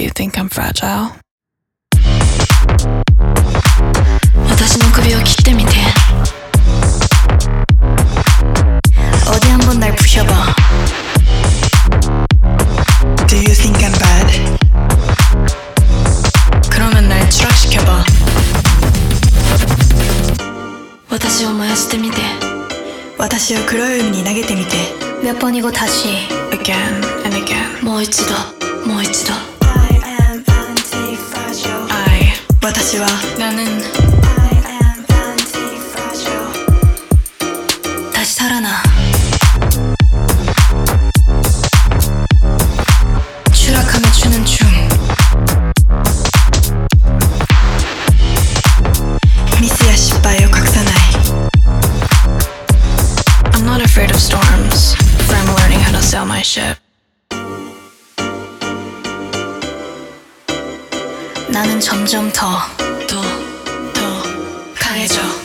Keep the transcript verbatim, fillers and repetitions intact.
you think I'm fragile? 私の首を切ってみて 어디 한번 날 부셔봐 'Do you think I'm bad? 그러면 날 추락시켜봐 私を燃やしてみて私を黒い海に投げてみて 몇 번이고 다시 Again and again. もう一度もう一度 I am anti-fragile I 私は 나는 I am anti-fragile 다시 살아나 추락하며 추는 춤 ミスや失敗を隠さない I'm not afraid of storms, for I'm learning how to sail my ship. 나는 점점 더 더, 더 강해져